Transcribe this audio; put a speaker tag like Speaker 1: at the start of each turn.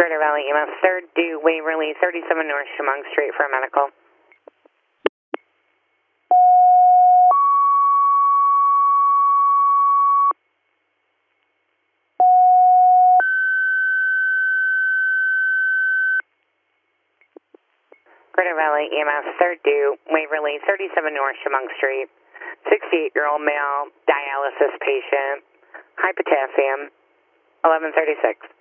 Speaker 1: Greater Valley EMS, 3rd due Waverly, 37 North Chemung Street for a medical. Greater Valley EMS, 3rd due Waverly, 37 North Chemung Street, 68-year-old male, dialysis patient, high potassium, 1136.